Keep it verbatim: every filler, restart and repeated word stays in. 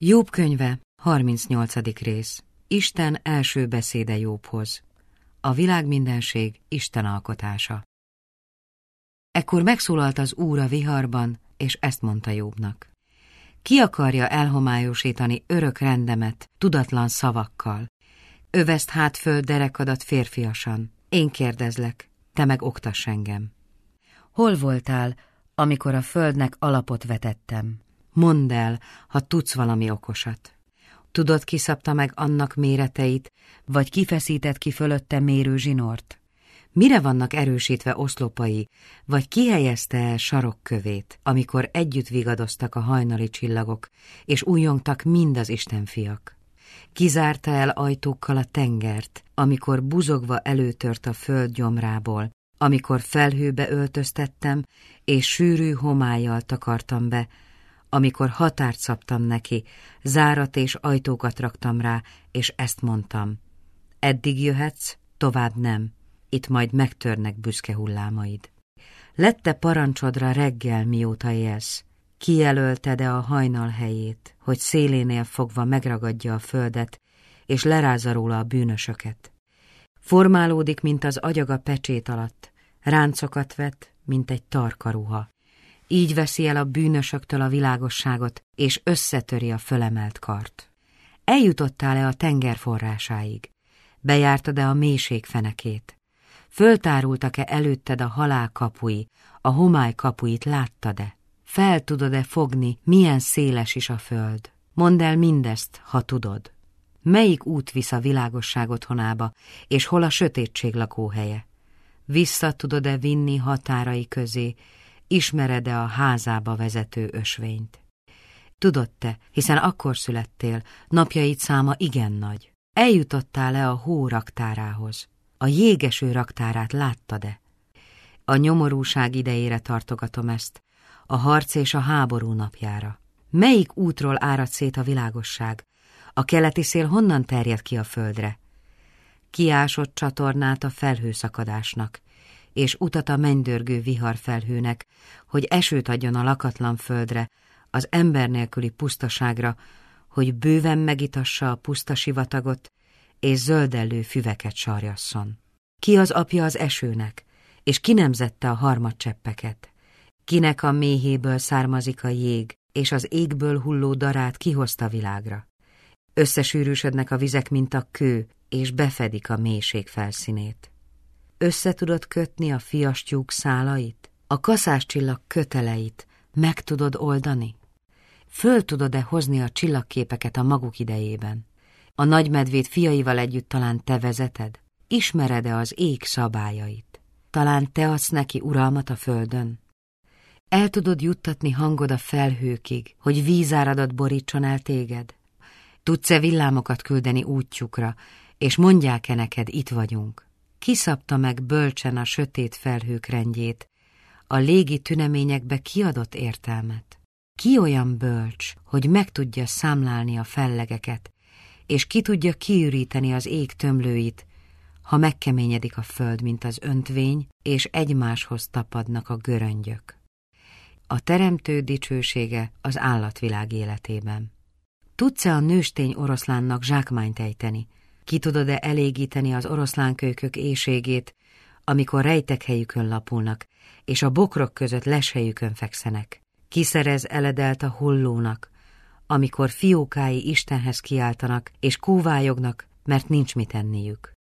Jobb könyve, harmincnyolcadik rész. Isten első beszéde Jobbhoz. A világmindenség Isten alkotása. Ekkor megszólalt az Úr a viharban, és ezt mondta Jobbnak. Ki akarja elhomályosítani örök rendemet tudatlan szavakkal? Öveszt hát föl derekadat férfiasan. Én kérdezlek, te meg oktass engem. Hol voltál, amikor a földnek alapot vetettem? Mondd el, ha tudsz valami okosat. Tudod, ki szabta meg annak méreteit, vagy kifeszített ki fölötte mérő zsinort? Mire vannak erősítve oszlopai, vagy kihelyezte el sarokkövét, amikor együtt vigadoztak a hajnali csillagok, és újjongtak mind az istenfiak? Kizárta el ajtókkal a tengert, amikor buzogva előtört a föld gyomrából, amikor felhőbe öltöztettem, és sűrű homállyal takartam be, amikor határt szabtam neki, zárat és ajtókat raktam rá, és ezt mondtam. Eddig jöhetsz, tovább nem, itt majd megtörnek büszke hullámaid. Lett-e parancsodra reggel, mióta élsz? Kijelölted-e a hajnal helyét, hogy szélénél fogva megragadja a földet, és lerázza róla a bűnösöket? Formálódik, mint az agyaga pecsét alatt, ráncokat vet, mint egy tarka ruha. Így veszi el a bűnösöktől a világosságot, és összetöri a fölemelt kart. Eljutottál-e a tenger forrásáig? Bejártad-e a mélység fenekét? Föltárultak-e előtted a halál kapui, a homály kapuit láttad-e? Fel tudod-e fogni, milyen széles is a föld? Mondd el mindezt, ha tudod. Melyik út visz a világosság otthonába, és hol a sötétség lakóhelye? Vissza tudod-e vinni határai közé, ismered-e a házába vezető ösvényt? Tudod te, hiszen akkor születtél, napjaid száma igen nagy. Eljutottál-e a hó raktárához? A jégeső raktárát láttad-e? A nyomorúság idejére tartogatom ezt, a harc és a háború napjára. Melyik útról árad szét a világosság? A keleti szél honnan terjed ki a földre? Kiásott csatornát a felhőszakadásnak, és utat a mennydörgő viharfelhőnek, hogy esőt adjon a lakatlan földre, az ember nélküli pusztaságra, hogy bőven megitassa a puszta sivatagot, és zöldellő füveket sarjasszon. Ki az apja az esőnek, és ki nemzette a harmadcseppeket? Kinek a méhéből származik a jég, és az égből hulló darát kihozta világra? Összesűrűsödnek a vizek, mint a kő, és befedik a mélység felszínét. Össze tudod kötni a fiastyúk szálait? A kaszáscsillag köteleit meg tudod oldani? Föl tudod-e hozni a csillagképeket a maguk idejében? A nagymedvét fiaival együtt talán te vezeted? Ismered-e az ég szabályait? Talán te adsz neki uralmat a földön? El tudod juttatni hangod a felhőkig, hogy vízáradat borítson el téged? Tudsz-e villámokat küldeni útjukra, és mondják-e neked, itt vagyunk? Ki szabta meg bölcsen a sötét felhők rendjét, a légi tüneményekbe kiadott értelmet? Ki olyan bölcs, hogy meg tudja számlálni a fellegeket, és ki tudja kiüríteni az ég tömlőit, ha megkeményedik a föld, mint az öntvény, és egymáshoz tapadnak a göröngyök? A teremtő dicsősége az állatvilág életében. Tudsz-e a nőstény oroszlánnak zsákmányt ejteni? Ki tudod-e elégíteni az oroszlánkölykök éhségét, amikor rejtek helyükön lapulnak, és a bokrok között leshelyükön fekszenek? Kiszerez eledelt a hollónak, amikor fiókái Istenhez kiáltanak, és kóvályognak, mert nincs mit enniük?